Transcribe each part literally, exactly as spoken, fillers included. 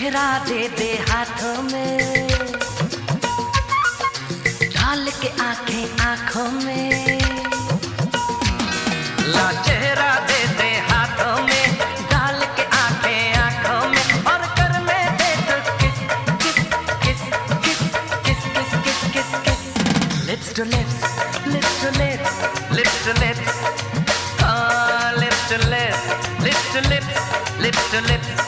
चेहरा दे दे हाथों में, डाल के आंखें आंखों में। ला चेहरा दे दे हाथों में, डाल के आंखें आंखों में, और करने दे तो किस kiss kiss kiss kiss kiss kiss kiss kiss. Lips to lips, lips to lips, lips to lips, हाँ lips to lips, lips to lips, lips to lips.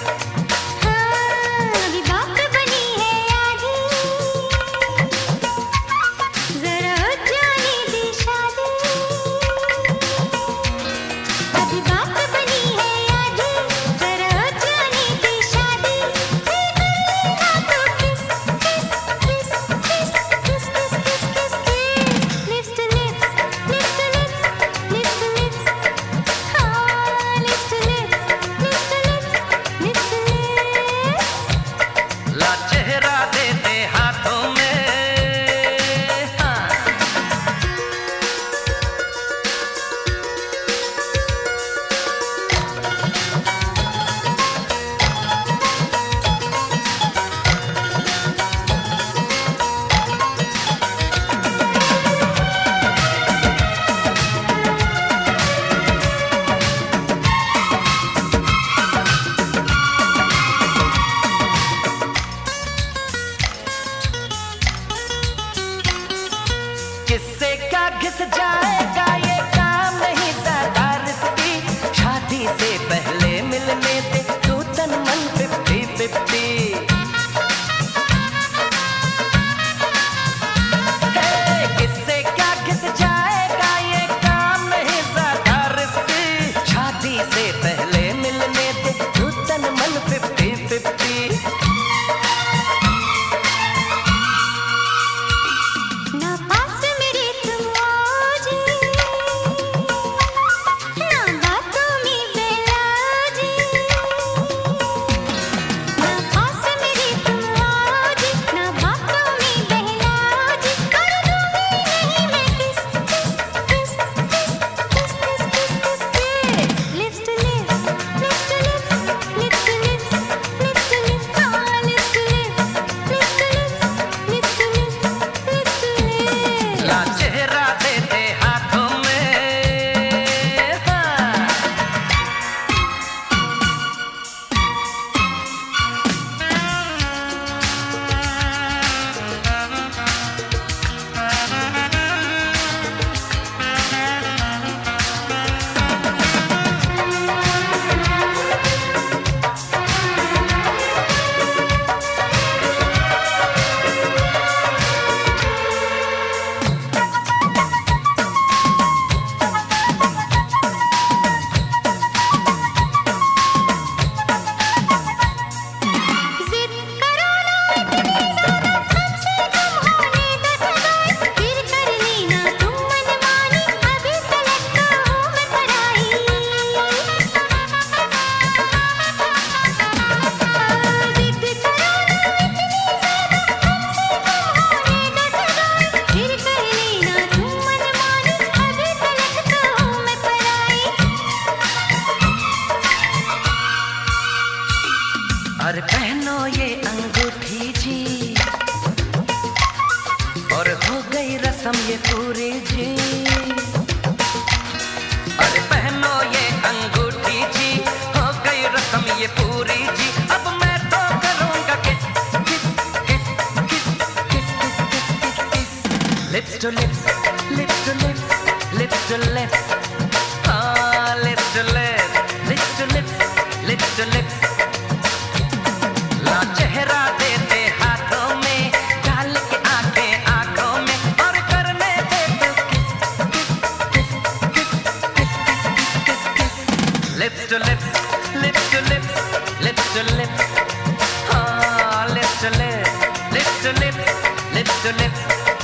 किससे क्या घिस जाएगा ये काम नहीं ज्यादा रिस्की, शादी से पहले मिलने दे तू तन मन फिफ्टी फिफ्टी। किससे क्या घिस जाएगा ये काम नहीं ज्यादा रिस्की, शादी से पहले मिलने दे तू तन मन फिफ्टी फिफ्टी। अरे पहनो ये अंगूठी जी, और हो गई रस्म ये पूरी जी। अरे पहनो ये अंगूठी जी, हो गई रस्म ये पूरी जी। अब मैं तो करूँगा किस kiss kiss kiss kiss kiss kiss kiss kiss. Lips to lips, lips to lips, lips to lips, हाँ lips to lips, lips to lips, lips to lips. ला चेहरा दे दे हाथों में, डाल के आंखें आंखों में, और करने दे तो किस kiss kiss kiss kiss kiss kiss kiss. Lips to lips, lips to lips, lips to lips, हाँ lips to lips, lips to lips, lips to lips.